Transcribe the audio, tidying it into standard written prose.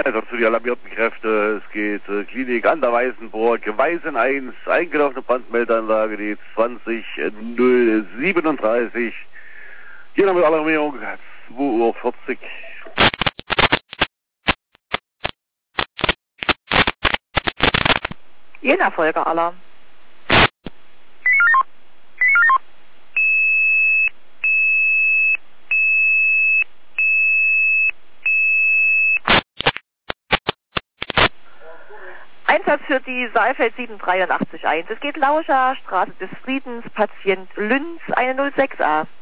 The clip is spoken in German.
Also zu die alarmierten Kräfte. Es geht Klinik an der Weißenburg, Weißen 1, eingelaufene Brandmeldeanlage, die 20037. Hier noch mit Alarmierung, 2:40 Uhr. Ihr Nachfolgeralarm. Einsatz für die Saalfeld 7881. Es geht Lauscher, Straße des Friedens, Patient Lünz 106a.